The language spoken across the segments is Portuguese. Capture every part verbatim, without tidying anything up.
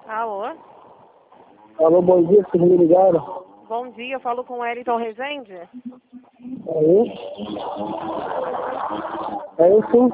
Alô? Alô, bom dia, vocês me ligaram? Bom dia, eu falo com o Wellington Rezende. Aí? Aí sim.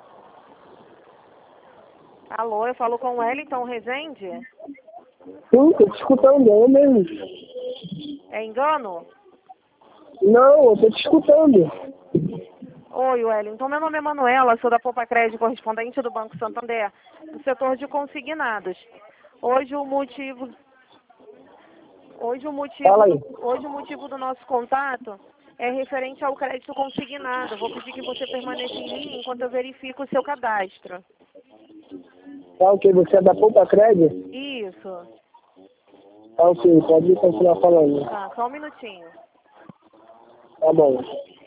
Alô, eu falo com o Wellington Rezende. Sim, tô te escutando, é eu mesmo. É engano? Não, eu tô te escutando. Oi, Wellington. Meu nome é Manuela, sou da Poupa Crédito, correspondente do Banco Santander, do setor de consignados. Hoje o motivo... Hoje o motivo, Fala aí. do, hoje o motivo do nosso contato é referente ao crédito consignado. Vou pedir que você permaneça em linha enquanto eu verifico o seu cadastro. Tá ok, você é da Poupa Crédito? Isso. Tá ok, pode continuar falando. Tá, só um minutinho. Tá bom.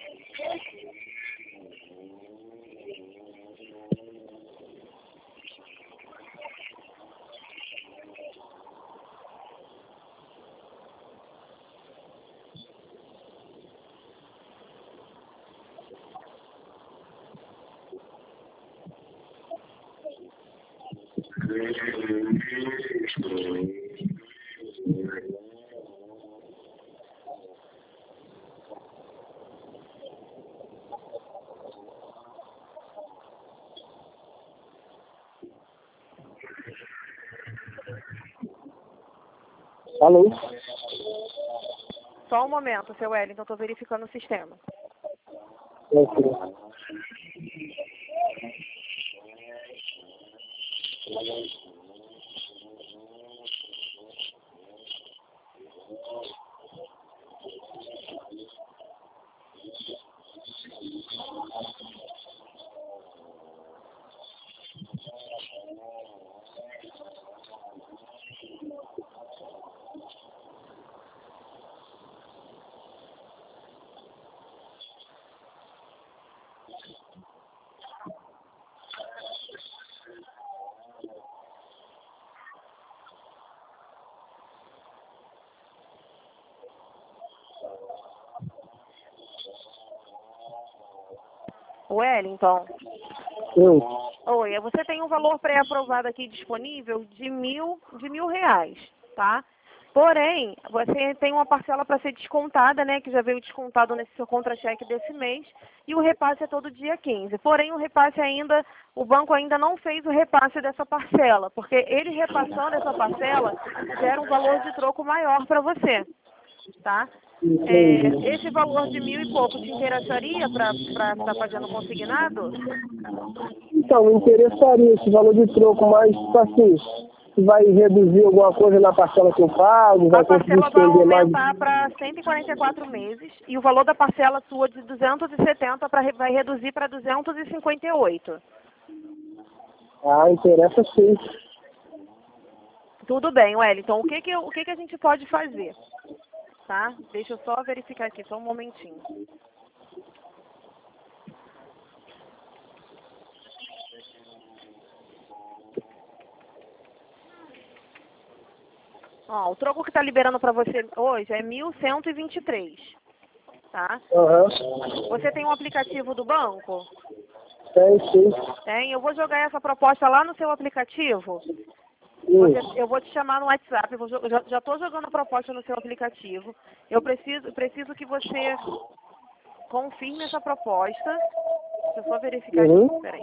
Alô? Só um momento, seu Wellington, estou verificando o sistema. Ok. Wellington. Eu. Oi, você tem um valor pré-aprovado aqui disponível de mil, de mil reais, tá? Porém, você tem uma parcela para ser descontada, né, que já veio descontado nesse seu contra-cheque desse mês, e o repasse é todo dia quinze. Porém, o repasse ainda, o banco ainda não fez o repasse dessa parcela, porque ele repassando essa parcela gera um valor de troco maior para você, tá? Entendi. É, esse valor de mil e pouco te interessaria para estar fazendo consignado? Então, me interessaria esse valor de troco, mas, tipo assim, se vai reduzir alguma coisa na parcela que eu pago, A vai conseguir parcela vai estender mais. aumentar para cento e quarenta e quatro meses e o valor da parcela sua de duzentos e setenta pra, vai reduzir para duzentos e cinquenta e oito. Ah, interessa sim. Tudo bem, Wellington. O que que, eu- o que que a gente pode fazer? Tá? Deixa eu só verificar aqui, só um momentinho. Ó, o troco que está liberando para você hoje é mil cento e vinte e três, tá? Aham. Você tem um aplicativo do banco? Tem sim. Tem. Eu vou jogar essa proposta lá no seu aplicativo. Você, Isso. eu vou te chamar no WhatsApp, eu vou jo- já estou jogando a proposta no seu aplicativo. Eu preciso, preciso que você confirme essa proposta. Deixa eu só verificar aqui, Uhum. peraí.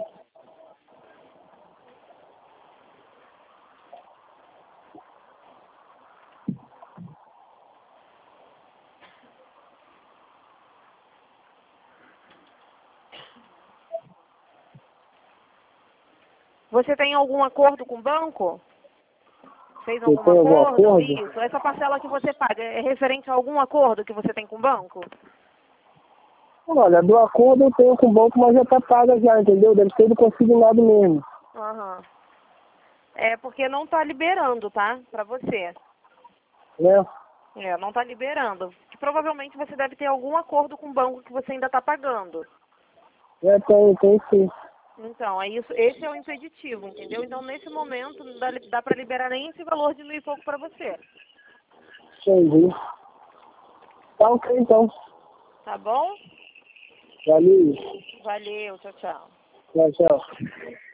Você tem algum acordo com o banco? Fez Você algum tem algum acordo? acordo? Isso. Essa parcela que você paga é referente a algum acordo que você tem com o banco? Olha, do acordo eu tenho com o banco, mas já tá paga já, entendeu? Deve ser do consignado mesmo. Aham. É porque não está liberando, tá? Para você. Né? É, não está liberando. Que provavelmente você deve ter algum acordo com o banco que você ainda está pagando. É, tem, tem sim. Então, é isso, esse é o impeditivo, entendeu? Então, nesse momento, não dá, dá para liberar nem esse valor de mil e pouco para você. Entendi. Tá ok então. Tá bom? Valeu. Valeu, tchau, tchau. Tchau, tchau.